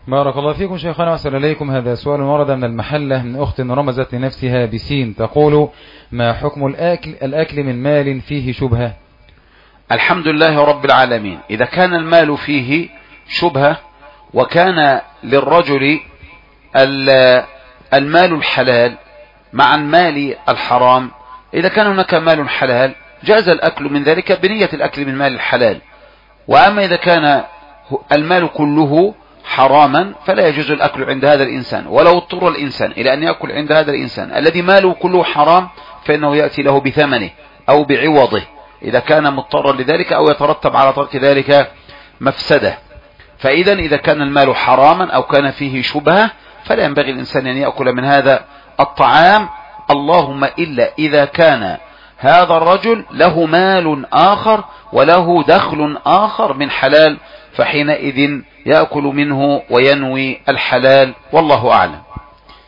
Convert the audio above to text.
بارك الله فيكم شيخنا وأحسن إليكم. هذا سؤال ورد من المحلة من أخت رمزت لنفسها بسين، تقول: ما حكم الأكل من مال فيه شبهة؟ الحمد لله رب العالمين. إذا كان المال فيه شبهة وكان للرجل المال الحلال مع المال الحرام، إذا كان هناك مال حلال جاز الأكل من ذلك بنية الأكل من مال الحلال. وأما إذا كان المال كله حراما فلا يجوز الأكل عند هذا الإنسان، ولو اضطر الإنسان إلى أن يأكل عند هذا الإنسان الذي ماله كله حرام فإنه يأتي له بثمنه أو بعوضه إذا كان مضطرا لذلك أو يترتب على ترك ذلك مفسدة. فإذا إذا كان المال حراما أو كان فيه شبهة فلا ينبغي الإنسان أن يأكل من هذا الطعام، اللهم إلا إذا كان هذا الرجل له مال آخر وله دخل آخر من حلال، فحينئذ يأكل منه وينوي الحلال، والله أعلم.